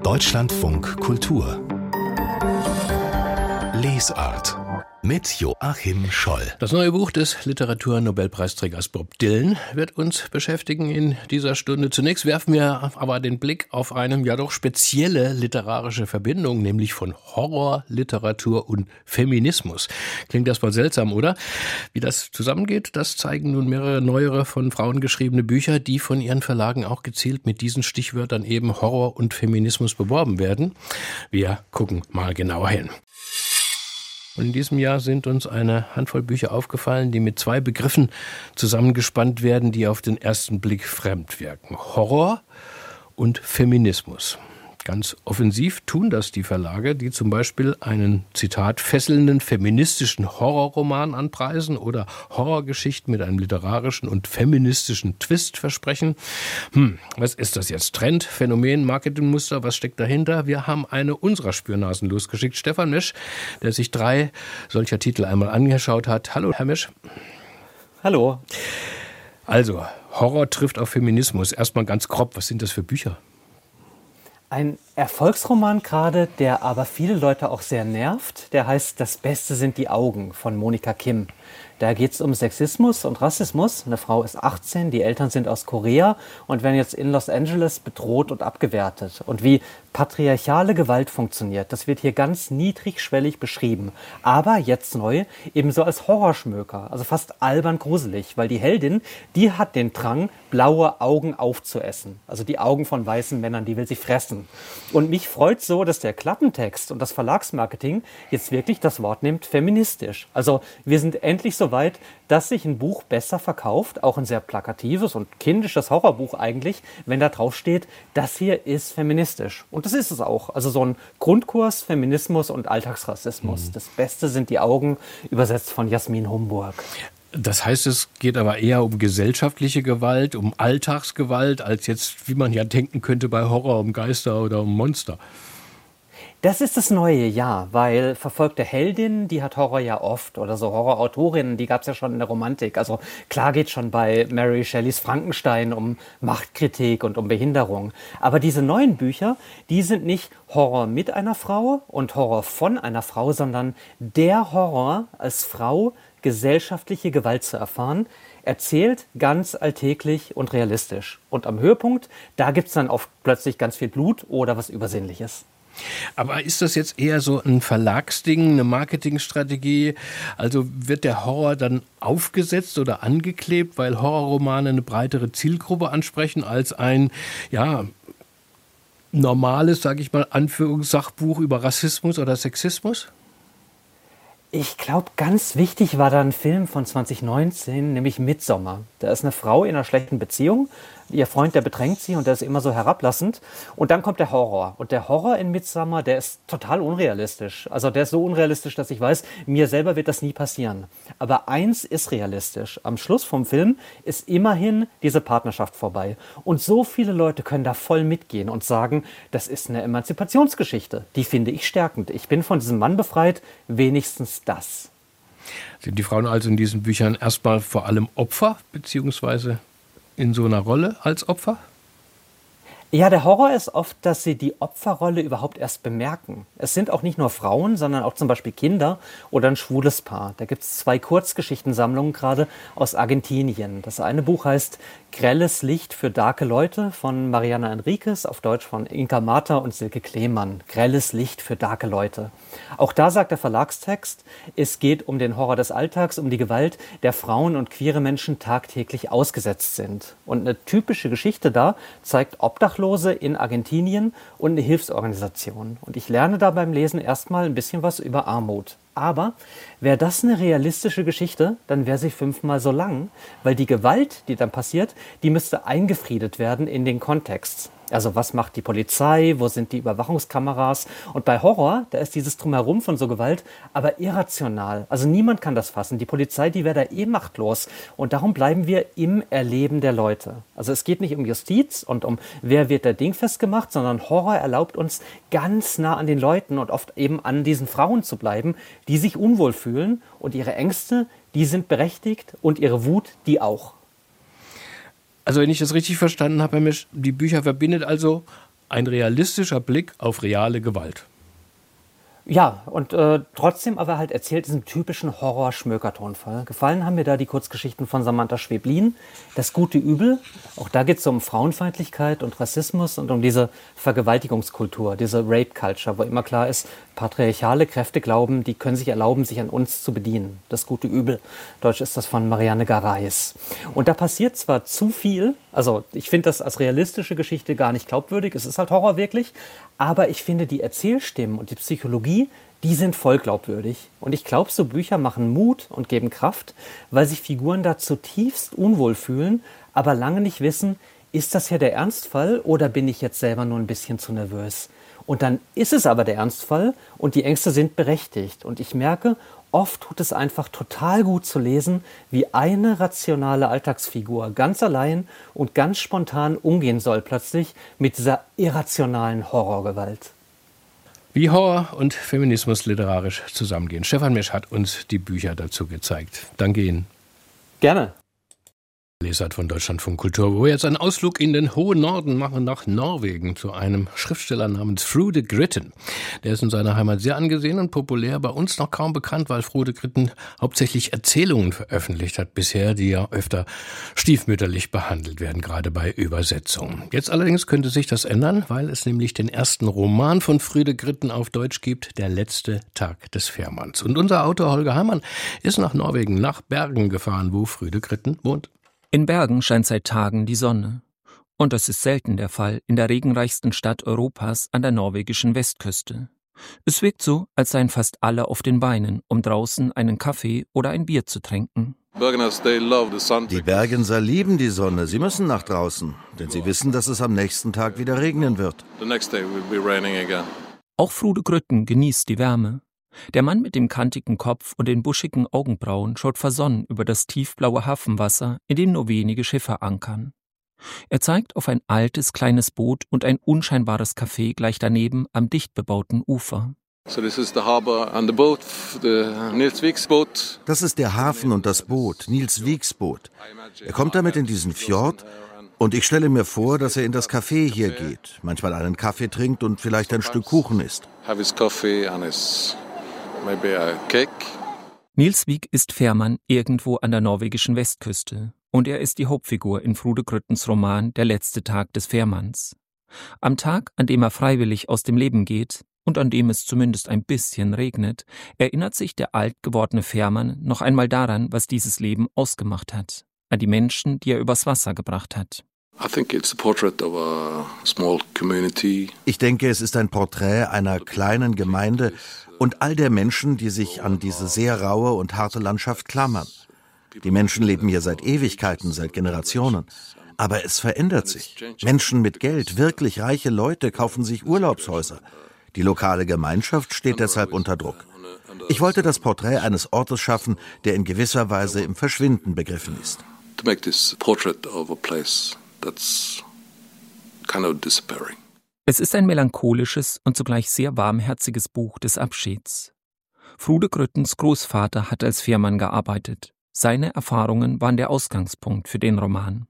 Deutschlandfunk Kultur Lesart mit Joachim Scholl. Das neue Buch des Literaturnobelpreisträgers Bob Dylan wird uns beschäftigen in dieser Stunde. Zunächst werfen wir aber den Blick auf eine ja doch spezielle literarische Verbindung, nämlich von Horror, Literatur und Feminismus. Klingt erstmal seltsam, oder? Wie das zusammengeht, das zeigen nun mehrere neuere von Frauen geschriebene Bücher, die von ihren Verlagen auch gezielt mit diesen Stichwörtern eben Horror und Feminismus beworben werden. Wir gucken mal genauer hin. Und in diesem Jahr sind uns eine Handvoll Bücher aufgefallen, die mit zwei Begriffen zusammengespannt werden, die auf den ersten Blick fremd wirken. Horror und Feminismus. Ganz offensiv tun das die Verlage, die zum Beispiel einen, Zitat, fesselnden feministischen Horrorroman anpreisen oder Horrorgeschichten mit einem literarischen und feministischen Twist versprechen. Was ist das jetzt? Trend, Phänomen, Marketingmuster, was steckt dahinter? Wir haben eine unserer Spürnasen losgeschickt, Stefan Misch, der sich 3 solcher Titel einmal angeschaut hat. Hallo, Herr Misch. Hallo. Also, Horror trifft auf Feminismus. Erstmal ganz grob, was sind das für Bücher? Ein Erfolgsroman gerade, der aber viele Leute auch sehr nervt, der heißt Das Beste sind die Augen von Monika Kim. Da geht es um Sexismus und Rassismus. Eine Frau ist 18, die Eltern sind aus Korea und werden jetzt in Los Angeles bedroht und abgewertet. Und wie patriarchale Gewalt funktioniert, das wird hier ganz niedrigschwellig beschrieben. Aber jetzt neu, ebenso als Horrorschmöker, also fast albern gruselig, weil die Heldin, die hat den Drang, blaue Augen aufzuessen. Also die Augen von weißen Männern, die will sie fressen. Und mich freut so, dass der Klappentext und das Verlagsmarketing jetzt wirklich das Wort nimmt, feministisch. Also wir sind endlich so weit, dass sich ein Buch besser verkauft, auch ein sehr plakatives und kindisches Horrorbuch eigentlich, wenn da drauf steht, das hier ist feministisch. Und das ist es auch. Also so ein Grundkurs Feminismus und Alltagsrassismus. Das Beste sind die Augen, übersetzt von Jasmin Homburg. Das heißt, es geht aber eher um gesellschaftliche Gewalt, um Alltagsgewalt, als jetzt, wie man ja denken könnte, bei Horror um Geister oder um Monster. Das ist das Neue, ja, weil verfolgte Heldinnen, die hat Horror ja oft, oder so Horrorautorinnen, die gab es ja schon in der Romantik. Also klar geht schon bei Mary Shelleys Frankenstein um Machtkritik und um Behinderung. Aber diese neuen Bücher, die sind nicht Horror mit einer Frau und Horror von einer Frau, sondern der Horror als Frau, gesellschaftliche Gewalt zu erfahren, erzählt ganz alltäglich und realistisch. Und am Höhepunkt, da gibt es dann oft plötzlich ganz viel Blut oder was Übersinnliches. Aber ist das jetzt eher so ein Verlagsding, eine Marketingstrategie? Also wird der Horror dann aufgesetzt oder angeklebt, weil Horrorromane eine breitere Zielgruppe ansprechen als ein, ja, normales, sage ich mal, Anführungssachbuch über Rassismus oder Sexismus? Ich glaube, ganz wichtig war da ein Film von 2019, nämlich Midsommar. Da ist eine Frau in einer schlechten Beziehung. Ihr Freund, der bedrängt sie und der ist immer so herablassend. Und dann kommt der Horror. Und der Horror in Midsommar, der ist total unrealistisch. Also der ist so unrealistisch, dass ich weiß, mir selber wird das nie passieren. Aber eins ist realistisch. Am Schluss vom Film ist immerhin diese Partnerschaft vorbei. Und so viele Leute können da voll mitgehen und sagen, das ist eine Emanzipationsgeschichte. Die finde ich stärkend. Ich bin von diesem Mann befreit, wenigstens das. Sind die Frauen also in diesen Büchern erstmal vor allem Opfer, beziehungsweise in so einer Rolle als Opfer? Ja, der Horror ist oft, dass sie die Opferrolle überhaupt erst bemerken. Es sind auch nicht nur Frauen, sondern auch zum Beispiel Kinder oder ein schwules Paar. Da gibt es 2 Kurzgeschichtensammlungen gerade aus Argentinien. Das eine Buch heißt Grelles Licht für darke Leute von Mariana Enriquez, auf Deutsch von Inka Marta und Silke Klemann. Grelles Licht für darke Leute. Auch da sagt der Verlagstext, es geht um den Horror des Alltags, um die Gewalt, der Frauen und queere Menschen tagtäglich ausgesetzt sind. Und eine typische Geschichte da zeigt Obdachlose in Argentinien und eine Hilfsorganisation. Und ich lerne da beim Lesen erstmal ein bisschen was über Armut. Aber wäre das eine realistische Geschichte, dann wäre sie 5-mal so lang, weil die Gewalt, die dann passiert, die müsste eingefriedet werden in den Kontext. Also was macht die Polizei, wo sind die Überwachungskameras? Und bei Horror, da ist dieses Drumherum von so Gewalt aber irrational. Also niemand kann das fassen. Die Polizei, die wäre da machtlos. Und darum bleiben wir im Erleben der Leute. Also es geht nicht um Justiz und um wer wird der Ding festgemacht, sondern Horror erlaubt uns ganz nah an den Leuten und oft eben an diesen Frauen zu bleiben, die sich unwohl fühlen und ihre Ängste, die sind berechtigt und ihre Wut, die auch. Also wenn ich das richtig verstanden habe, Herr Misch, die Bücher verbindet also ein realistischer Blick auf reale Gewalt. Ja, und trotzdem aber halt erzählt diesen typischen Horror-Schmöker-Tonfall. Gefallen haben mir da die Kurzgeschichten von Samantha Schweblin, Das gute Übel. Auch da geht es um Frauenfeindlichkeit und Rassismus und um diese Vergewaltigungskultur, diese Rape-Culture, wo immer klar ist, patriarchale Kräfte glauben, die können sich erlauben, sich an uns zu bedienen. Das gute Übel. Deutsch ist das von Marianne Gareis. Und da passiert zwar zu viel, also ich finde das als realistische Geschichte gar nicht glaubwürdig, es ist halt Horror wirklich, aber ich finde die Erzählstimmen und die Psychologie, die sind voll glaubwürdig. Und ich glaube, so Bücher machen Mut und geben Kraft, weil sich Figuren da zutiefst unwohl fühlen, aber lange nicht wissen, ist das hier der Ernstfall oder bin ich jetzt selber nur ein bisschen zu nervös? Und dann ist es aber der Ernstfall und die Ängste sind berechtigt. Und ich merke, oft tut es einfach total gut zu lesen, wie eine rationale Alltagsfigur ganz allein und ganz spontan umgehen soll plötzlich mit dieser irrationalen Horrorgewalt. Wie Horror und Feminismus literarisch zusammengehen. Stefan Mesch hat uns die Bücher dazu gezeigt. Danke Ihnen. Gerne. Lesart von Deutschlandfunk Kultur, wo wir jetzt einen Ausflug in den hohen Norden machen, nach Norwegen, zu einem Schriftsteller namens Frode Gritten. Der ist in seiner Heimat sehr angesehen und populär, bei uns noch kaum bekannt, weil Frode Gritten hauptsächlich Erzählungen veröffentlicht hat bisher, die ja öfter stiefmütterlich behandelt werden, gerade bei Übersetzungen. Jetzt allerdings könnte sich das ändern, weil es nämlich den ersten Roman von Frode Gritten auf Deutsch gibt, Der letzte Tag des Fährmanns. Und unser Autor Holger Heimann ist nach Norwegen, nach Bergen gefahren, wo Frode Gritten wohnt. In Bergen scheint seit Tagen die Sonne. Und das ist selten der Fall in der regenreichsten Stadt Europas an der norwegischen Westküste. Es wirkt so, als seien fast alle auf den Beinen, um draußen einen Kaffee oder ein Bier zu trinken. Die Bergenser lieben die Sonne. Sie müssen nach draußen, denn sie wissen, dass es am nächsten Tag wieder regnen wird. Auch Frode Gritten genießt die Wärme. Der Mann mit dem kantigen Kopf und den buschigen Augenbrauen schaut versonnen über das tiefblaue Hafenwasser, in dem nur wenige Schiffe ankern. Er zeigt auf ein altes, kleines Boot und ein unscheinbares Café gleich daneben am dicht bebauten Ufer. Das ist der Hafen und das Boot, Niels Wiegs Boot. Er kommt damit in diesen Fjord und ich stelle mir vor, dass er in das Café hier geht, manchmal einen Kaffee trinkt und vielleicht ein Stück Kuchen isst. Niels Wieg ist Fährmann irgendwo an der norwegischen Westküste und er ist die Hauptfigur in Frode Gryttens Roman Der letzte Tag des Fährmanns. Am Tag, an dem er freiwillig aus dem Leben geht und an dem es zumindest ein bisschen regnet, erinnert sich der alt gewordene Fährmann noch einmal daran, was dieses Leben ausgemacht hat, an die Menschen, die er übers Wasser gebracht hat. Ich denke, es ist ein Porträt einer kleinen Gemeinde und all der Menschen, die sich an diese sehr raue und harte Landschaft klammern. Die Menschen leben hier seit Ewigkeiten, seit Generationen. Aber es verändert sich. Menschen mit Geld, wirklich reiche Leute, kaufen sich Urlaubshäuser. Die lokale Gemeinschaft steht deshalb unter Druck. Ich wollte das Porträt eines Ortes schaffen, der in gewisser Weise im Verschwinden begriffen ist. Es ist ein melancholisches und zugleich sehr warmherziges Buch des Abschieds. Frode Gryttens Großvater hat als Fährmann gearbeitet. Seine Erfahrungen waren der Ausgangspunkt für den Roman.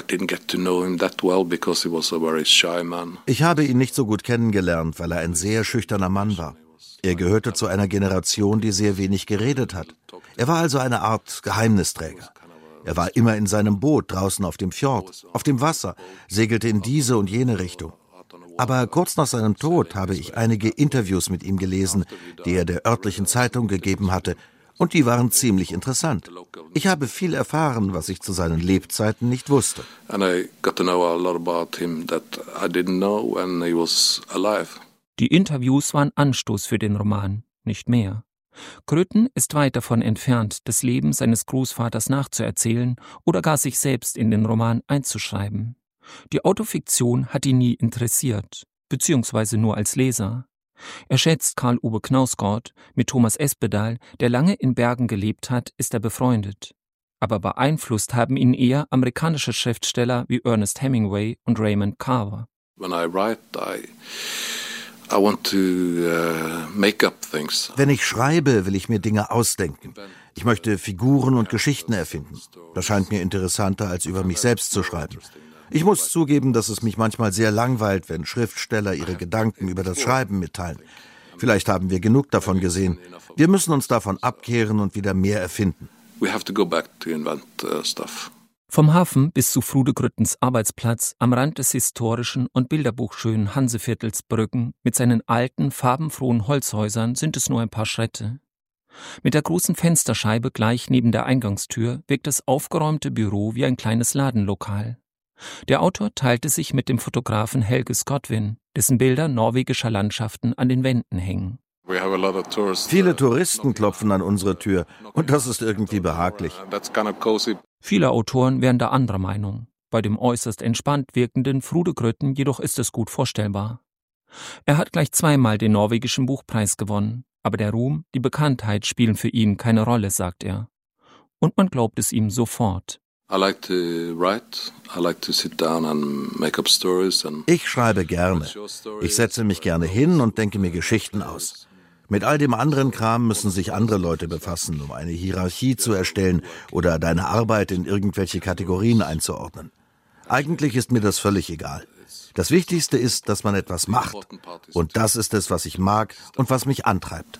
Ich habe ihn nicht so gut kennengelernt, weil er ein sehr schüchterner Mann war. Er gehörte zu einer Generation, die sehr wenig geredet hat. Er war also eine Art Geheimnisträger. Er war immer in seinem Boot draußen auf dem Fjord, auf dem Wasser, segelte in diese und jene Richtung. Aber kurz nach seinem Tod habe ich einige Interviews mit ihm gelesen, die er der örtlichen Zeitung gegeben hatte, und die waren ziemlich interessant. Ich habe viel erfahren, was ich zu seinen Lebzeiten nicht wusste. Die Interviews waren Anstoß für den Roman, nicht mehr. Grytten ist weit davon entfernt, das Leben seines Großvaters nachzuerzählen oder gar sich selbst in den Roman einzuschreiben. Die Autofiktion hat ihn nie interessiert, beziehungsweise nur als Leser. Er schätzt Karl Ove Knausgård, mit Thomas Espedal, der lange in Bergen gelebt hat, ist er befreundet. Aber beeinflusst haben ihn eher amerikanische Schriftsteller wie Ernest Hemingway und Raymond Carver. Wenn ich schreibe, will ich mir Dinge ausdenken. Ich möchte Figuren und Geschichten erfinden. Das scheint mir interessanter, als über mich selbst zu schreiben. Ich muss zugeben, dass es mich manchmal sehr langweilt, wenn Schriftsteller ihre Gedanken über das Schreiben mitteilen. Vielleicht haben wir genug davon gesehen. Wir müssen uns davon abkehren und wieder mehr erfinden. Vom Hafen bis zu Frude Grüttens Arbeitsplatz am Rand des historischen und bilderbuchschönen Hanseviertels Brüggen mit seinen alten, farbenfrohen Holzhäusern sind es nur ein paar Schritte. Mit der großen Fensterscheibe gleich neben der Eingangstür wirkt das aufgeräumte Büro wie ein kleines Ladenlokal. Der Autor teilte sich mit dem Fotografen Helge Skodvin, dessen Bilder norwegischer Landschaften an den Wänden hängen. Viele Touristen klopfen an unsere Tür und das ist irgendwie behaglich. Viele Autoren wären da anderer Meinung. Bei dem äußerst entspannt wirkenden Frude Grütten jedoch ist es gut vorstellbar. Er hat gleich 2-mal den norwegischen Buchpreis gewonnen, aber der Ruhm, die Bekanntheit spielen für ihn keine Rolle, sagt er. Und man glaubt es ihm sofort. Ich schreibe gerne. Ich setze mich gerne hin und denke mir Geschichten aus. Mit all dem anderen Kram müssen sich andere Leute befassen, um eine Hierarchie zu erstellen oder deine Arbeit in irgendwelche Kategorien einzuordnen. Eigentlich ist mir das völlig egal. Das Wichtigste ist, dass man etwas macht. Und das ist es, was ich mag und was mich antreibt.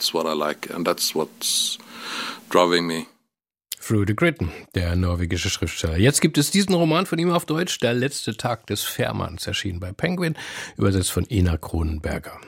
Frude Grütten, der norwegische Schriftsteller. Jetzt gibt es diesen Roman von ihm auf Deutsch, Der letzte Tag des Fährmanns, erschienen bei Penguin, übersetzt von Ina Kronenberger.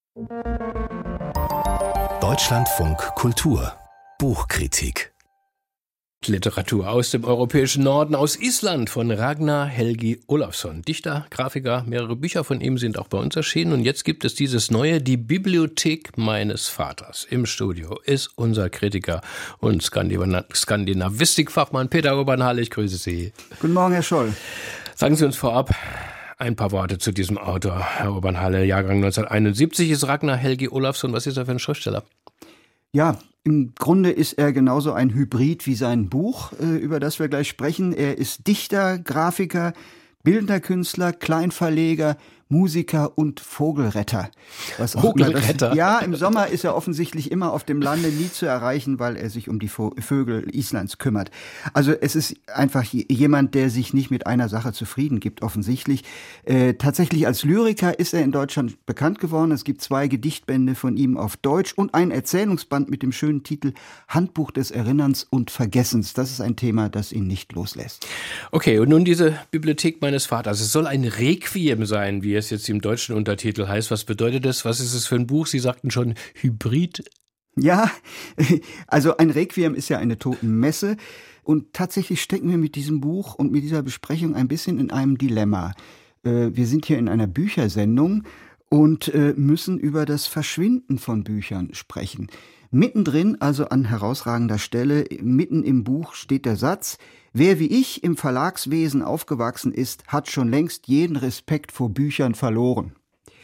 Deutschlandfunk Kultur Buchkritik. Literatur aus dem europäischen Norden, aus Island, von Ragnar Helgi Ólafsson. Dichter, Grafiker, mehrere Bücher von ihm sind auch bei uns erschienen. Und jetzt gibt es dieses neue, Die Bibliothek meines Vaters. Im Studio ist unser Kritiker und Skandinavistikfachmann Peter Urbanhalle. Ich grüße Sie. Guten Morgen, Herr Scholl. Sagen Sie uns vorab ein paar Worte zu diesem Autor, Herr Urbanhalle. Jahrgang 1971 ist Ragnar Helgi Ólafsson. Was ist er für ein Schriftsteller? Ja, im Grunde ist er genauso ein Hybrid wie sein Buch, über das wir gleich sprechen. Er ist Dichter, Grafiker, bildender Künstler, Kleinverleger, Musiker und Vogelretter. Vogelretter? Ja, im Sommer ist er offensichtlich immer auf dem Lande, nie zu erreichen, weil er sich um die Vögel Islands kümmert. Also es ist einfach jemand, der sich nicht mit einer Sache zufrieden gibt, offensichtlich. Tatsächlich als Lyriker ist er in Deutschland bekannt geworden. Es gibt 2 Gedichtbände von ihm auf Deutsch und ein Erzählungsband mit dem schönen Titel Handbuch des Erinnerns und Vergessens. Das ist ein Thema, das ihn nicht loslässt. Okay, und nun diese Bibliothek meines Vaters. Es soll ein Requiem sein, wie es jetzt im deutschen Untertitel heißt. Was bedeutet das? Was ist es für ein Buch? Sie sagten schon Hybrid. Ja, also ein Requiem ist ja eine Totenmesse. Und tatsächlich stecken wir mit diesem Buch und mit dieser Besprechung ein bisschen in einem Dilemma. Wir sind hier in einer Büchersendung und müssen über das Verschwinden von Büchern sprechen. Mittendrin, also an herausragender Stelle, mitten im Buch steht der Satz: Wer wie ich im Verlagswesen aufgewachsen ist, hat schon längst jeden Respekt vor Büchern verloren.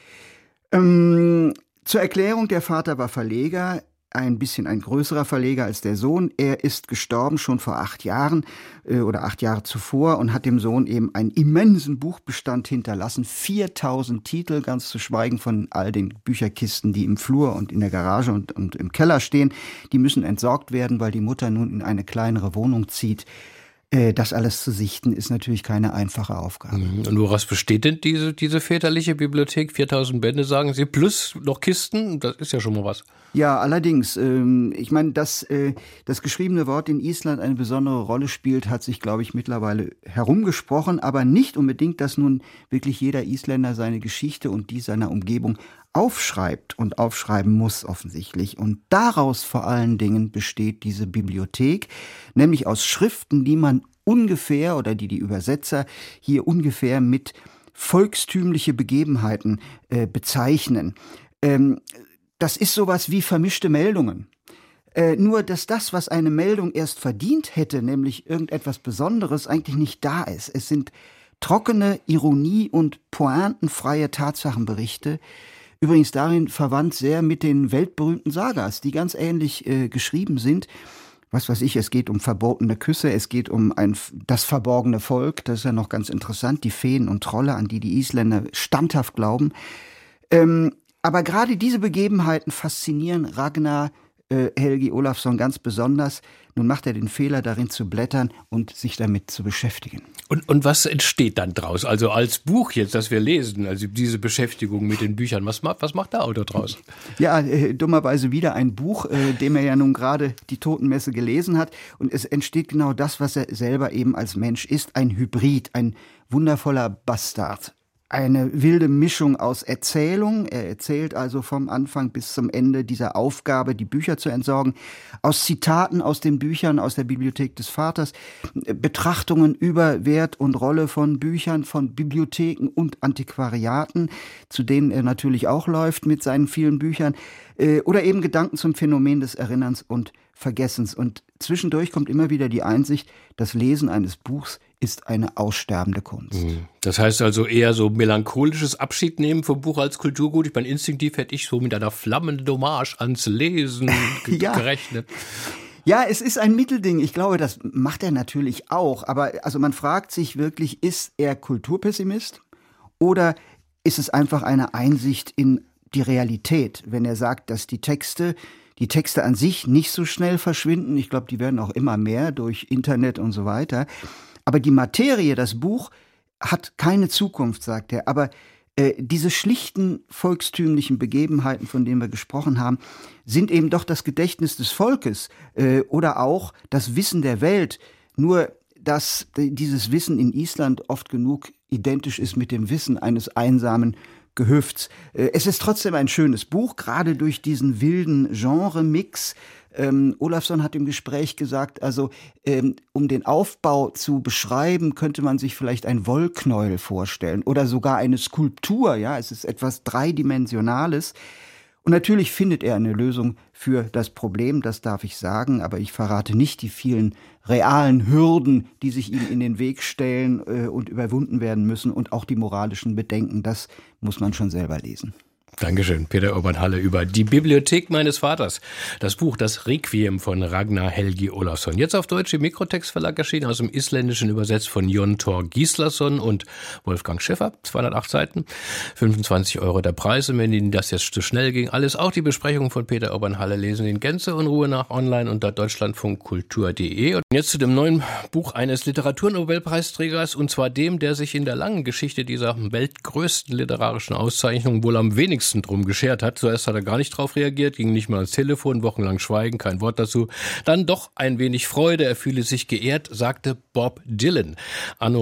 Zur Erklärung, der Vater war Verleger, ein bisschen ein größerer Verleger als der Sohn. Er ist gestorben schon vor 8 Jahren oder 8 Jahre zuvor und hat dem Sohn eben einen immensen Buchbestand hinterlassen. 4000 Titel, ganz zu schweigen von all den Bücherkisten, die im Flur und in der Garage und im Keller stehen. Die müssen entsorgt werden, weil die Mutter nun in eine kleinere Wohnung zieht. Das alles zu sichten, ist natürlich keine einfache Aufgabe. Und woraus besteht denn diese väterliche Bibliothek? 4000 Bände, sagen Sie, plus noch Kisten? Das ist ja schon mal was. Ja, allerdings. Ich meine, dass das geschriebene Wort in Island eine besondere Rolle spielt, hat sich, glaube ich, mittlerweile herumgesprochen. Aber nicht unbedingt, dass nun wirklich jeder Isländer seine Geschichte und die seiner Umgebung aufschreibt und aufschreiben muss offensichtlich. Und daraus vor allen Dingen besteht diese Bibliothek, nämlich aus Schriften, die man ungefähr oder die Übersetzer hier ungefähr mit volkstümliche Begebenheiten bezeichnen. Das ist sowas wie vermischte Meldungen. Nur, dass das, was eine Meldung erst verdient hätte, nämlich irgendetwas Besonderes, eigentlich nicht da ist. Es sind trockene Ironie und pointenfreie Tatsachenberichte, übrigens darin verwandt sehr mit den weltberühmten Sagas, die ganz ähnlich geschrieben sind. Was weiß ich, es geht um verbotene Küsse, es geht um das verborgene Volk, das ist ja noch ganz interessant, die Feen und Trolle, an die Isländer standhaft glauben. Aber gerade diese Begebenheiten faszinieren Ragnar Helgi Ólafsson ganz besonders. Nun macht er den Fehler, darin zu blättern und sich damit zu beschäftigen. Und was entsteht dann draus? Also als Buch jetzt, das wir lesen, also diese Beschäftigung mit den Büchern, was macht der Autor draus? Ja, dummerweise wieder ein Buch, dem er ja nun gerade die Totenmesse gelesen hat. Und es entsteht genau das, was er selber eben als Mensch ist. Ein Hybrid, ein wundervoller Bastard. Eine wilde Mischung aus Erzählung. Er erzählt also vom Anfang bis zum Ende dieser Aufgabe, die Bücher zu entsorgen. Aus Zitaten aus den Büchern, aus der Bibliothek des Vaters. Betrachtungen über Wert und Rolle von Büchern, von Bibliotheken und Antiquariaten, zu denen er natürlich auch läuft mit seinen vielen Büchern. Oder eben Gedanken zum Phänomen des Erinnerns und Vergessens. Und zwischendurch kommt immer wieder die Einsicht, das Lesen eines Buchs ist eine aussterbende Kunst. Das heißt also eher so melancholisches Abschiednehmen vom Buch als Kulturgut. Ich meine, instinktiv hätte ich so mit einer flammenden Hommage ans Lesen gerechnet. Ja, es ist ein Mittelding. Ich glaube, das macht er natürlich auch. Aber also man fragt sich wirklich, ist er Kulturpessimist oder ist es einfach eine Einsicht in die Realität, wenn er sagt, dass die Texte an sich nicht so schnell verschwinden. Ich glaube, die werden auch immer mehr durch Internet und so weiter. Aber die Materie, das Buch, hat keine Zukunft, sagt er. Aber diese schlichten volkstümlichen Begebenheiten, von denen wir gesprochen haben, sind eben doch das Gedächtnis des Volkes oder auch das Wissen der Welt. Nur, dass dieses Wissen in Island oft genug identisch ist mit dem Wissen eines einsamen Gehöfts. Es ist trotzdem ein schönes Buch, gerade durch diesen wilden Genre-Mix. Ólafsson hat im Gespräch gesagt, also um den Aufbau zu beschreiben, könnte man sich vielleicht ein Wollknäuel vorstellen oder sogar eine Skulptur. Ja, es ist etwas Dreidimensionales. Und natürlich findet er eine Lösung für das Problem, das darf ich sagen, aber ich verrate nicht die vielen realen Hürden, die sich ihm in den Weg stellen und überwunden werden müssen und auch die moralischen Bedenken, das muss man schon selber lesen. Dankeschön, Peter Urban-Halle über die Bibliothek meines Vaters. Das Buch Das Requiem von Ragnar Helgi Ólafsson. Jetzt auf Deutsch im Mikrotext Verlag erschienen, aus dem Isländischen übersetzt von Jon Thor Gíslason und Wolfgang Schäffer. 208 Seiten, 25 € der Preis. Und wenn Ihnen das jetzt zu schnell ging, alles, auch die Besprechung von Peter Urban-Halle, lesen in Gänze und Ruhe nach online unter deutschlandfunkkultur.de. Und jetzt zu dem neuen Buch eines Literaturnobelpreisträgers, und zwar dem, der sich in der langen Geschichte dieser weltgrößten literarischen Auszeichnung wohl am wenigsten drum geschert hat. Zuerst hat er gar nicht drauf reagiert, ging nicht mal ans Telefon, wochenlang Schweigen, kein Wort dazu. Dann doch ein wenig Freude, er fühle sich geehrt, sagte Bob Dylan anno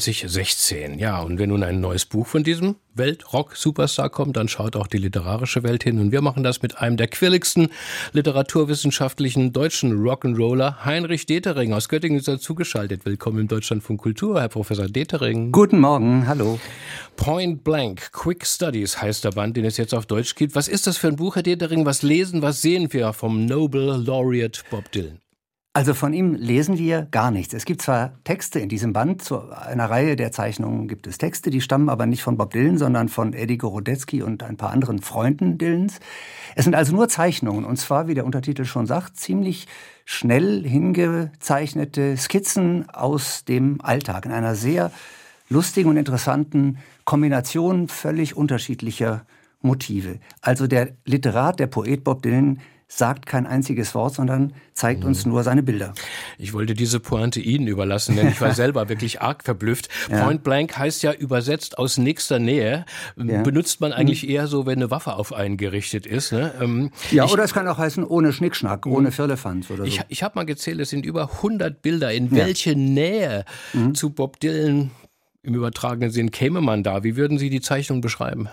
2016. Ja, und wenn nun ein neues Buch von diesem Welt-Rock-Superstar kommt, dann schaut auch die literarische Welt hin. Und wir machen das mit einem der quirligsten literaturwissenschaftlichen deutschen Rock'n'Roller. Heinrich Detering aus Göttingen ist zugeschaltet. Willkommen im Deutschlandfunk Kultur, Herr Professor Detering. Guten Morgen, hallo. Point Blank, Quick Studies heißt der Band, den es jetzt auf Deutsch gibt. Was ist das für ein Buch, Herr Detering? Was lesen, was sehen wir vom Nobel Laureate Bob Dylan? Also von ihm lesen wir gar nichts. Es gibt zwar Texte in diesem Band, zu einer Reihe der Zeichnungen gibt es Texte, die stammen aber nicht von Bob Dylan, sondern von Eddie Gorodetsky und ein paar anderen Freunden Dylans. Es sind also nur Zeichnungen, und zwar, wie der Untertitel schon sagt, ziemlich schnell hingezeichnete Skizzen aus dem Alltag in einer sehr lustigen und interessanten Kombination völlig unterschiedlicher Motive. Also der Literat, der Poet Bob Dylan sagt kein einziges Wort, sondern zeigt uns nur seine Bilder. Ich wollte diese Pointe Ihnen überlassen, denn ich war selber wirklich arg verblüfft. Ja. Point Blank heißt ja übersetzt aus nächster Nähe. Ja. Benutzt man eigentlich eher so, wenn eine Waffe auf einen gerichtet ist. Ne? Oder es kann auch heißen, ohne Schnickschnack, ohne Firlefanz oder so. Ich habe mal gezählt, es sind über 100 Bilder. In welche Nähe zu Bob Dylan im übertragenen Sinn käme man da? Wie würden Sie die Zeichnung beschreiben?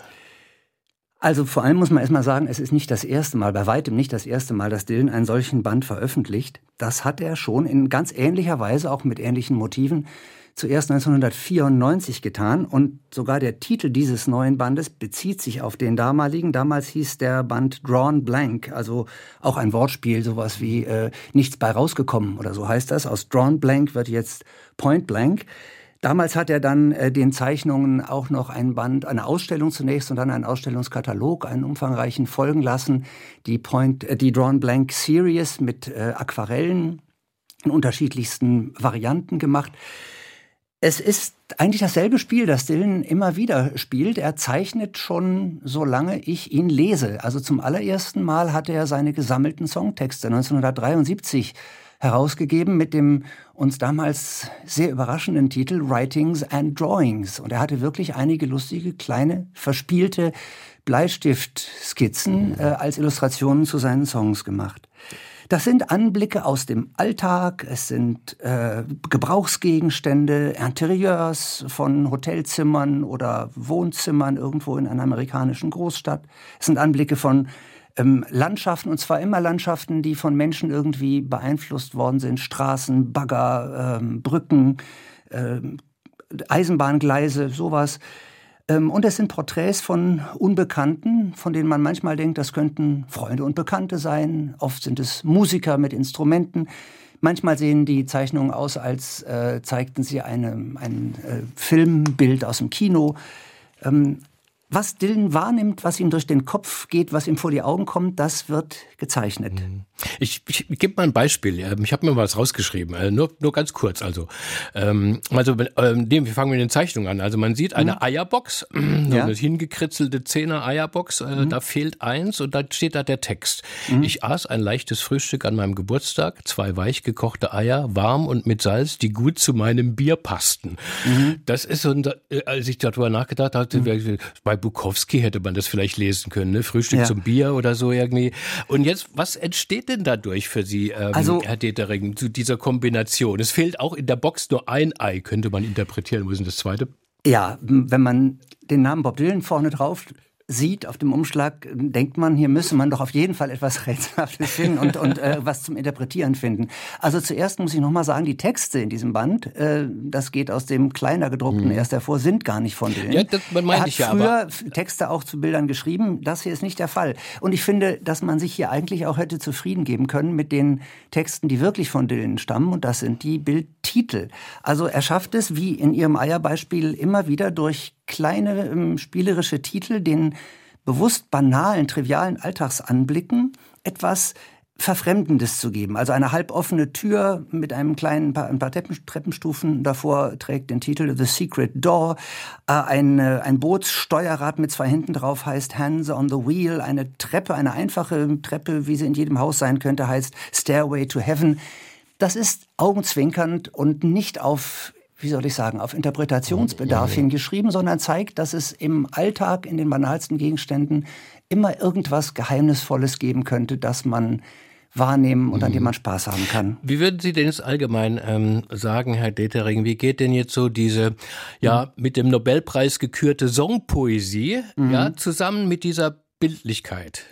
Also vor allem muss man erstmal sagen, es ist nicht das erste Mal, bei weitem nicht das erste Mal, dass Dylan einen solchen Band veröffentlicht. Das hat er schon in ganz ähnlicher Weise, auch mit ähnlichen Motiven, zuerst 1994 getan. Und sogar der Titel dieses neuen Bandes bezieht sich auf den damaligen. Damals hieß der Band Drawn Blank, also auch ein Wortspiel, sowas wie nichts bei rausgekommen oder so heißt das. Aus Drawn Blank wird jetzt Point Blank. Damals hat er dann den Zeichnungen auch noch ein Band, eine Ausstellung zunächst und dann einen Ausstellungskatalog, einen umfangreichen folgen lassen. Die Drawn Blank Series mit Aquarellen in unterschiedlichsten Varianten gemacht. Es ist eigentlich dasselbe Spiel, das Dylan immer wieder spielt. Er zeichnet schon, solange ich ihn lese. Also zum allerersten Mal hat er seine gesammelten Songtexte 1973 herausgegeben mit dem uns damals sehr überraschenden Titel Writings and Drawings. Und er hatte wirklich einige lustige, kleine, verspielte Bleistiftskizzen als Illustrationen zu seinen Songs gemacht. Das sind Anblicke aus dem Alltag, es sind Gebrauchsgegenstände, Interieurs von Hotelzimmern oder Wohnzimmern irgendwo in einer amerikanischen Großstadt. Es sind Anblicke von Landschaften, und zwar immer Landschaften, die von Menschen irgendwie beeinflusst worden sind. Straßen, Bagger, Brücken, Eisenbahngleise, sowas. Und es sind Porträts von Unbekannten, von denen man manchmal denkt, das könnten Freunde und Bekannte sein. Oft sind es Musiker mit Instrumenten. Manchmal sehen die Zeichnungen aus, als zeigten sie ein Filmbild aus dem Kino. Was Dylan wahrnimmt, was ihm durch den Kopf geht, was ihm vor die Augen kommt, das wird gezeichnet. Ich gebe mal ein Beispiel. Ich habe mir was rausgeschrieben, nur ganz kurz. Wir fangen mit den Zeichnungen an. Also man sieht eine Eierbox, eine hingekritzelte 10er Eierbox, da fehlt eins und da steht da der Text. Ich aß ein leichtes Frühstück an meinem Geburtstag, 2 weich gekochte Eier, warm und mit Salz, die gut zu meinem Bier passten. Das ist so, als ich darüber nachgedacht hatte, bei Bukowski hätte man das vielleicht lesen können, ne? Frühstück zum Bier oder so irgendwie. Und jetzt, was entsteht denn dadurch für Sie, Herr Detering, zu dieser Kombination? Es fehlt auch in der Box nur ein Ei, könnte man interpretieren. Wo ist denn das zweite? Ja, wenn man den Namen Bob Dylan vorne drauf sieht auf dem Umschlag, denkt man, hier müsse man doch auf jeden Fall etwas Rätselhaftes finden und was zum Interpretieren finden. Also zuerst muss ich nochmal sagen, die Texte in diesem Band, das geht aus dem kleiner gedruckten erst hervor, sind gar nicht von Dylan. Ja, das meine ich ja. Er hat früher Texte auch zu Bildern geschrieben, das hier ist nicht der Fall. Und ich finde, dass man sich hier eigentlich auch hätte zufrieden geben können mit den Texten, die wirklich von Dylan stammen, und das sind die Bildtitel. Also er schafft es, wie in Ihrem Eierbeispiel, immer wieder durch kleine spielerische Titel, den bewusst banalen, trivialen Alltagsanblicken etwas Verfremdendes zu geben. Also eine halboffene Tür mit ein paar Treppenstufen davor trägt den Titel The Secret Door. Ein Bootssteuerrad mit 2 Händen drauf heißt Hands on the Wheel. Eine Treppe, eine einfache Treppe, wie sie in jedem Haus sein könnte, heißt Stairway to Heaven. Das ist augenzwinkernd und nicht auf Interpretationsbedarf hingeschrieben, sondern zeigt, dass es im Alltag, in den banalsten Gegenständen immer irgendwas Geheimnisvolles geben könnte, das man wahrnehmen und an dem man Spaß haben kann. Wie würden Sie denn jetzt allgemein sagen, Herr Detering, wie geht denn jetzt so diese mit dem Nobelpreis gekürte Songpoesie zusammen mit dieser Bildlichkeit?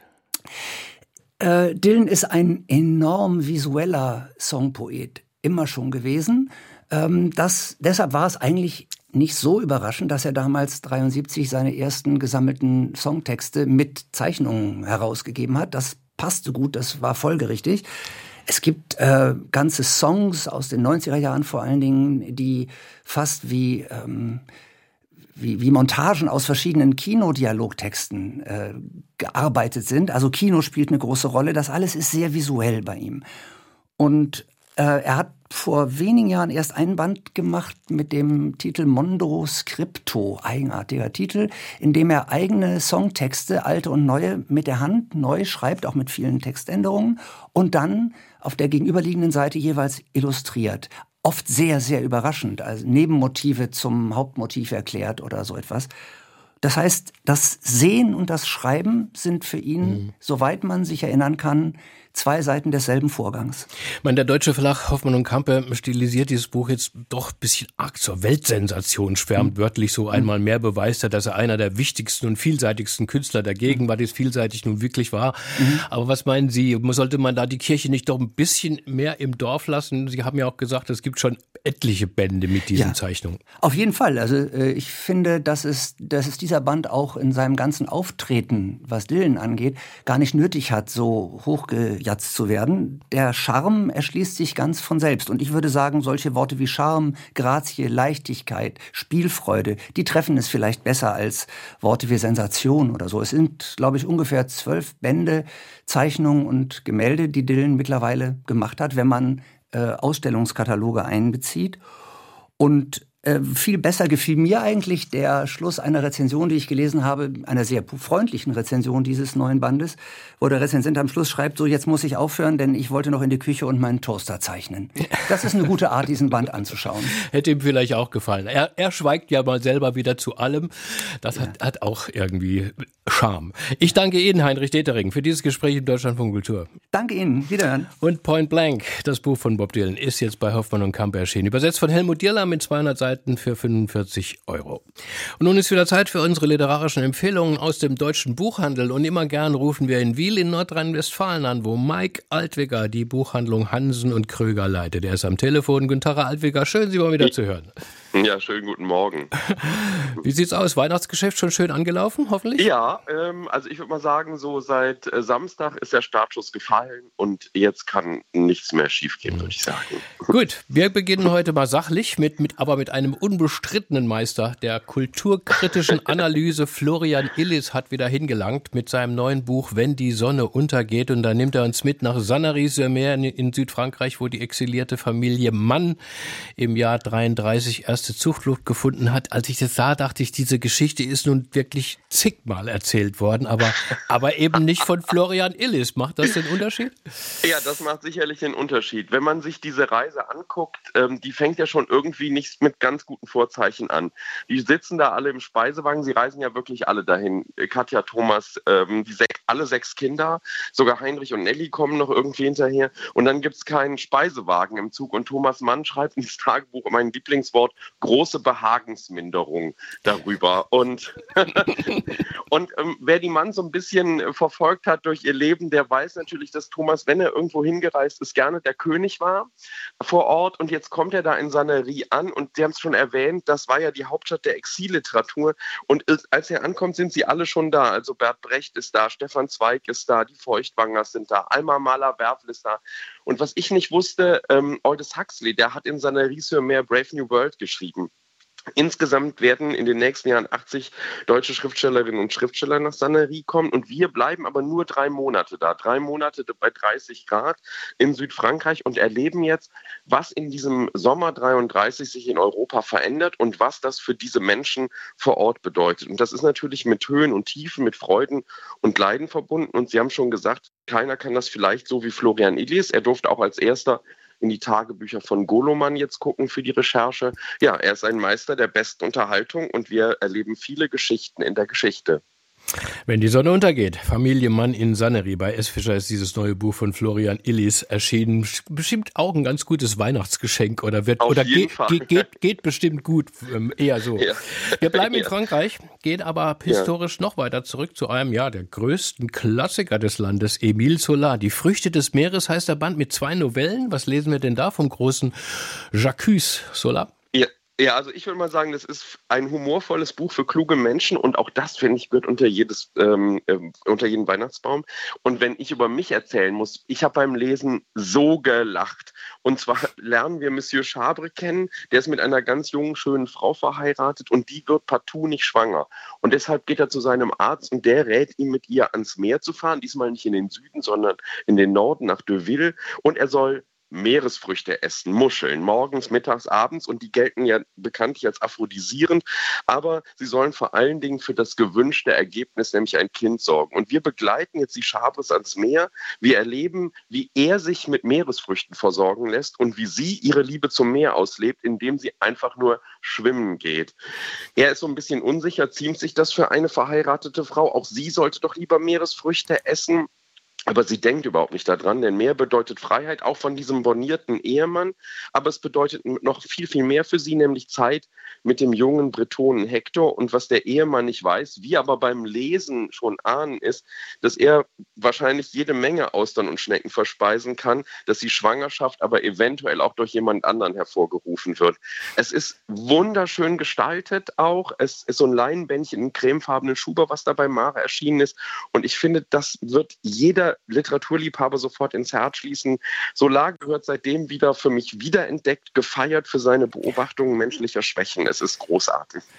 Dylan ist ein enorm visueller Songpoet, immer schon gewesen. Deshalb war es eigentlich nicht so überraschend, dass er damals 1973 seine ersten gesammelten Songtexte mit Zeichnungen herausgegeben hat. Das passte gut, das war folgerichtig. Es gibt ganze Songs aus den 90er Jahren vor allen Dingen, die fast wie Montagen aus verschiedenen Kinodialogtexten gearbeitet sind. Also Kino spielt eine große Rolle. Das alles ist sehr visuell bei ihm. Und er hat vor wenigen Jahren erst einen Band gemacht mit dem Titel Mondo Scripto, eigenartiger Titel, in dem er eigene Songtexte, alte und neue, mit der Hand neu schreibt, auch mit vielen Textänderungen, und dann auf der gegenüberliegenden Seite jeweils illustriert. Oft sehr, sehr überraschend, also Nebenmotive zum Hauptmotiv erklärt oder so etwas. Das heißt, das Sehen und das Schreiben sind für ihn, soweit man sich erinnern kann, 2 Seiten desselben Vorgangs. Der deutsche Verlag Hoffmann und Campe stilisiert dieses Buch jetzt doch ein bisschen arg zur Weltsensation, schwärmt wörtlich so einmal mehr, beweist er, dass er einer der wichtigsten und vielseitigsten Künstler der Gegenwart ist, vielseitig nun wirklich war. Aber was meinen Sie, sollte man da die Kirche nicht doch ein bisschen mehr im Dorf lassen? Sie haben ja auch gesagt, es gibt schon etliche Bände mit diesen Zeichnungen. Auf jeden Fall. Also ich finde, dass es dieser Band auch in seinem ganzen Auftreten, was Dylan angeht, gar nicht nötig hat, so hochgejatzt zu werden. Der Charme erschließt sich ganz von selbst. Und ich würde sagen, solche Worte wie Charme, Grazie, Leichtigkeit, Spielfreude, die treffen es vielleicht besser als Worte wie Sensation oder so. Es sind, glaube ich, ungefähr 12 Bände, Zeichnungen und Gemälde, die Dylan mittlerweile gemacht hat, wenn man Ausstellungskataloge einbezieht. Und Viel besser gefiel mir eigentlich der Schluss einer Rezension, die ich gelesen habe, einer sehr freundlichen Rezension dieses neuen Bandes, wo der Rezensent am Schluss schreibt, so jetzt muss ich aufhören, denn ich wollte noch in die Küche und meinen Toaster zeichnen. Das ist eine gute Art, diesen Band anzuschauen. Hätte ihm vielleicht auch gefallen. Er schweigt ja mal selber wieder zu allem. Das hat auch irgendwie Charme. Ich danke Ihnen, Heinrich Detering, für dieses Gespräch im Deutschlandfunk Kultur. Danke Ihnen. Wiederhören. Und Point Blank, das Buch von Bob Dylan, ist jetzt bei Hoffmann und Kampe erschienen. Übersetzt von Helmut Dierler mit 200 Seiten für 45 €. Und nun ist wieder Zeit für unsere literarischen Empfehlungen aus dem deutschen Buchhandel. Und immer gern rufen wir in Wiel in Nordrhein-Westfalen an, wo Mike Altwigger die Buchhandlung Hansen und Kröger leitet. Er ist am Telefon. Guten Tag, Herr Altwigger. Schön, Sie mal wieder zu hören. Ja, schönen guten Morgen. Wie sieht's aus? Weihnachtsgeschäft schon schön angelaufen, hoffentlich? Ja, also ich würde mal sagen, so seit Samstag ist der Startschuss gefallen und jetzt kann nichts mehr schiefgehen, würde ich sagen. Gut, wir beginnen heute mal sachlich, aber mit einem unbestrittenen Meister der kulturkritischen Analyse. Florian Illis hat wieder hingelangt mit seinem neuen Buch Wenn die Sonne untergeht, und da nimmt er uns mit nach Sanary-sur-Mer in Südfrankreich, wo die exilierte Familie Mann im Jahr 33 erste Zuflucht gefunden hat. Als ich das sah, dachte ich, diese Geschichte ist nun wirklich zigmal erzählt worden, aber eben nicht von Florian Illis. Macht das den Unterschied? Ja, das macht sicherlich den Unterschied. Wenn man sich diese Reise anguckt, die fängt ja schon irgendwie nicht mit ganz guten Vorzeichen an. Die sitzen da alle im Speisewagen, sie reisen ja wirklich alle dahin. Katja, Thomas, alle 6 Kinder, sogar Heinrich und Nelly kommen noch irgendwie hinterher, und dann gibt es keinen Speisewagen im Zug, und Thomas Mann schreibt ins Tagebuch mein Lieblingswort, große Behagensminderung darüber. Und wer die Mann so ein bisschen verfolgt hat durch ihr Leben, der weiß natürlich, dass Thomas, wenn er irgendwo hingereist ist, gerne der König war vor Ort, und jetzt kommt er da in Sanary an, und Sie haben es schon erwähnt, das war ja die Hauptstadt der Exilliteratur, und als er ankommt, sind sie alle schon da. Also Bert Brecht ist da, Stefan Zweig ist da, die Feuchtwangers sind da, Alma Mahler-Werfel ist da. Und was ich nicht wusste, Aldous Huxley, der hat in Sanary-sur-Mer Brave New World geschrieben. Insgesamt werden in den nächsten Jahren 80 deutsche Schriftstellerinnen und Schriftsteller nach Sanary kommen, und wir bleiben aber nur 3 Monate da. 3 Monate bei 30 Grad in Südfrankreich und erleben jetzt, was in diesem Sommer 33 sich in Europa verändert und was das für diese Menschen vor Ort bedeutet. Und das ist natürlich mit Höhen und Tiefen, mit Freuden und Leiden verbunden. Und Sie haben schon gesagt, keiner kann das vielleicht so wie Florian Illis. Er durfte auch als erster in die Tagebücher von Goloman jetzt gucken für die Recherche. Ja, er ist ein Meister der besten Unterhaltung, und wir erleben viele Geschichten in der Geschichte. Wenn die Sonne untergeht, Familie Mann in Sanary. Bei S. Fischer ist dieses neue Buch von Florian Illis erschienen. Bestimmt auch ein ganz gutes Weihnachtsgeschenk geht bestimmt gut, eher so. Ja. Wir bleiben in Frankreich, gehen aber historisch noch weiter zurück zu einem der größten Klassiker des Landes, Émile Zola. Die Früchte des Meeres heißt der Band mit 2 Novellen. Was lesen wir denn da vom großen Jacques Zola? Ja, also ich würde mal sagen, das ist ein humorvolles Buch für kluge Menschen, und auch das, finde ich, gehört unter jeden Weihnachtsbaum. Und wenn ich über mich erzählen muss, ich habe beim Lesen so gelacht. Und zwar lernen wir Monsieur Chabre kennen, der ist mit einer ganz jungen, schönen Frau verheiratet, und die wird partout nicht schwanger. Und deshalb geht er zu seinem Arzt, und der rät ihm, mit ihr ans Meer zu fahren, diesmal nicht in den Süden, sondern in den Norden nach Deauville, und er soll Meeresfrüchte essen, Muscheln, morgens, mittags, abends, und die gelten ja bekanntlich als aphrodisierend, aber sie sollen vor allen Dingen für das gewünschte Ergebnis, nämlich ein Kind, sorgen. Und wir begleiten jetzt die Chabres ans Meer, wir erleben, wie er sich mit Meeresfrüchten versorgen lässt und wie sie ihre Liebe zum Meer auslebt, indem sie einfach nur schwimmen geht. Er ist so ein bisschen unsicher, ziemt sich das für eine verheiratete Frau? Auch sie sollte doch lieber Meeresfrüchte essen. Aber sie denkt überhaupt nicht daran, denn Meer bedeutet Freiheit, auch von diesem bornierten Ehemann. Aber es bedeutet noch viel, viel mehr für sie, nämlich Zeit mit dem jungen Bretonen Hector. Und was der Ehemann nicht weiß, wir aber beim Lesen schon ahnen, ist, dass er wahrscheinlich jede Menge Austern und Schnecken verspeisen kann, dass die Schwangerschaft aber eventuell auch durch jemand anderen hervorgerufen wird. Es ist wunderschön gestaltet auch. Es ist so ein Leinenbändchen in cremefarbenen Schuber, was da bei Mara erschienen ist. Und ich finde, das wird jeder Literaturliebhaber sofort ins Herz schließen. Zola gehört seitdem wieder für mich wiederentdeckt, gefeiert für seine Beobachtungen menschlicher Schwächen. Es ist großartig.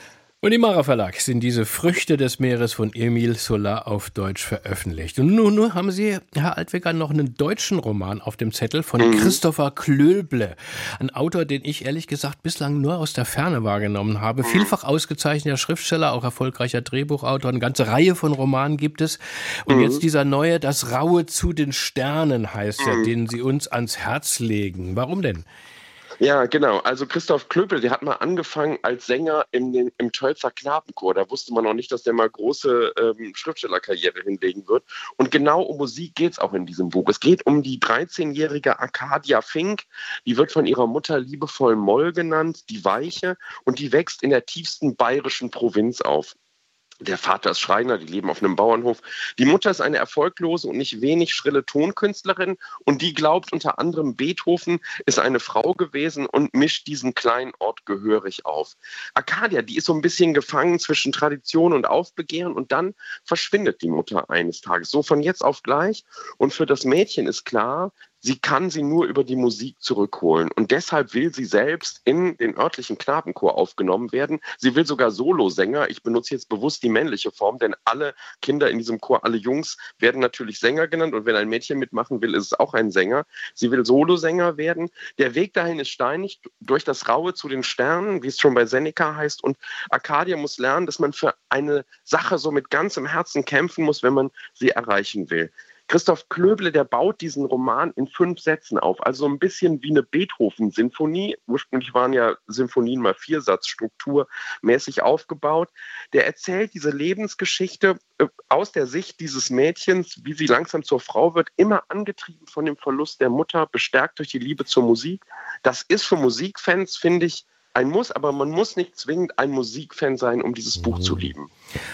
Und im Mara Verlag sind diese Früchte des Meeres von Emile Zola auf Deutsch veröffentlicht. Und nun haben Sie, Herr Altweger, noch einen deutschen Roman auf dem Zettel von Christopher Klöble. Ein Autor, den ich ehrlich gesagt bislang nur aus der Ferne wahrgenommen habe. Vielfach ausgezeichneter Schriftsteller, auch erfolgreicher Drehbuchautor. Eine ganze Reihe von Romanen gibt es. Und jetzt dieser neue, Das Raue zu den Sternen heißt er, den Sie uns ans Herz legen. Warum denn? Ja, genau. Also Christoph Klöble, der hat mal angefangen als Sänger im Tölzer Knabenchor. Da wusste man noch nicht, dass der mal große Schriftstellerkarriere hinlegen wird. Und genau um Musik geht es auch in diesem Buch. Es geht um die 13-jährige Arcadia Fink. Die wird von ihrer Mutter liebevoll Moll genannt, die Weiche. Und die wächst in der tiefsten bayerischen Provinz auf. Der Vater ist Schreiner, die leben auf einem Bauernhof. Die Mutter ist eine erfolglose und nicht wenig schrille Tonkünstlerin und die glaubt unter anderem, Beethoven ist eine Frau gewesen und mischt diesen kleinen Ort gehörig auf. Arcadia, die ist so ein bisschen gefangen zwischen Tradition und Aufbegehren und dann verschwindet die Mutter eines Tages. So von jetzt auf gleich. Und für das Mädchen ist klar, sie kann sie nur über die Musik zurückholen. Und deshalb will sie selbst in den örtlichen Knabenchor aufgenommen werden. Sie will sogar Solosänger. Ich benutze jetzt bewusst die männliche Form, denn alle Kinder in diesem Chor, alle Jungs, werden natürlich Sänger genannt. Und wenn ein Mädchen mitmachen will, ist es auch ein Sänger. Sie will Solosänger werden. Der Weg dahin ist steinig, durch das Raue zu den Sternen, wie es schon bei Seneca heißt. Und Arcadia muss lernen, dass man für eine Sache so mit ganzem Herzen kämpfen muss, wenn man sie erreichen will. Christoph Klöble, der baut diesen Roman in 5 Sätzen auf, also ein bisschen wie eine Beethoven-Sinfonie. Ursprünglich waren ja Sinfonien mal 4-Satz-strukturmäßig aufgebaut. Der erzählt diese Lebensgeschichte aus der Sicht dieses Mädchens, wie sie langsam zur Frau wird, immer angetrieben von dem Verlust der Mutter, bestärkt durch die Liebe zur Musik. Das ist für Musikfans, finde ich, ein Muss, aber man muss nicht zwingend ein Musikfan sein, um dieses Buch zu lieben.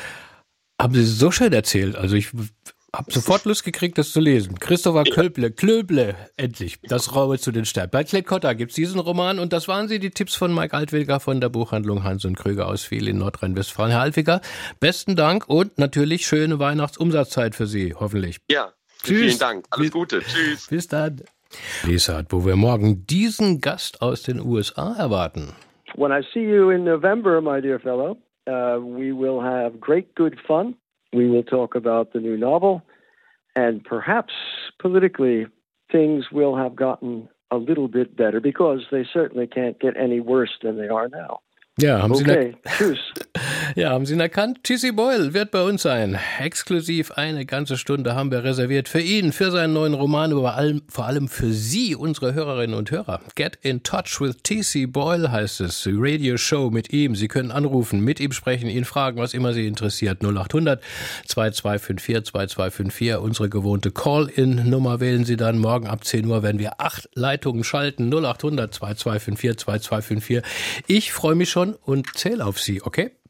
Haben Sie so schön erzählt, also ich habe sofort Lust gekriegt, das zu lesen. Christopher Klöble, endlich. Das Raue zu den Sternen. Bei Klett-Cotta gibt es diesen Roman und das waren sie, die Tipps von Mike Altweger von der Buchhandlung Hans und Krüger aus Wil in Nordrhein-Westfalen. Herr Altweger, besten Dank und natürlich schöne Weihnachtsumsatzzeit für Sie, hoffentlich. Ja, tschüss. Vielen Dank. Alles Gute. Tschüss. Bis dann. Lesart, wo wir morgen diesen Gast aus den USA erwarten. When I see you in November, my dear fellow, we will have great good fun. We will talk about the new novel, and perhaps politically things will have gotten a little bit better because they certainly can't get any worse than they are now. Ja, haben tschüss. Ja, haben Sie ihn erkannt? T.C. Boyle wird bei uns sein. Exklusiv eine ganze Stunde haben wir reserviert für ihn, für seinen neuen Roman, aber vor allem für Sie, unsere Hörerinnen und Hörer. Get in touch with T.C. Boyle heißt es. Radio-Show mit ihm. Sie können anrufen, mit ihm sprechen, ihn fragen, was immer Sie interessiert. 0800 2254 2254. Unsere gewohnte Call-In-Nummer wählen Sie dann. Morgen ab 10 Uhr werden wir 8 Leitungen schalten. 0800 2254 2254. Ich freue mich schon und zähle auf Sie, okay?